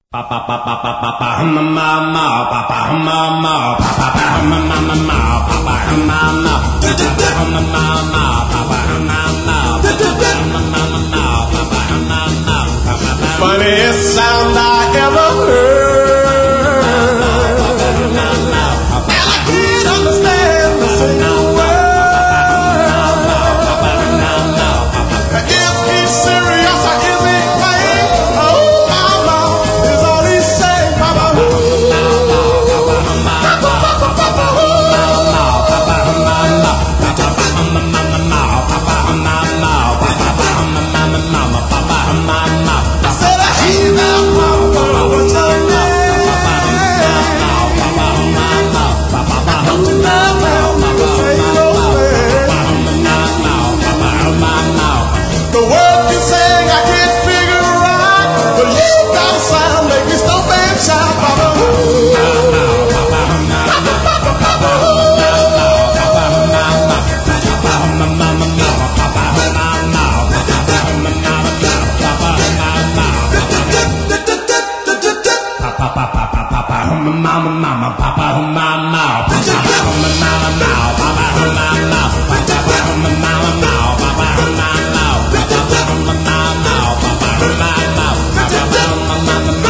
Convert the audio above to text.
Funniest sound I ever heard. And I can't understand the single word. Is he serious or is he playing? Oh, mama, is all he saying, Papa. The words you sing I can't figure out, but you got a sound make me stomp and shout, Papa. Mama,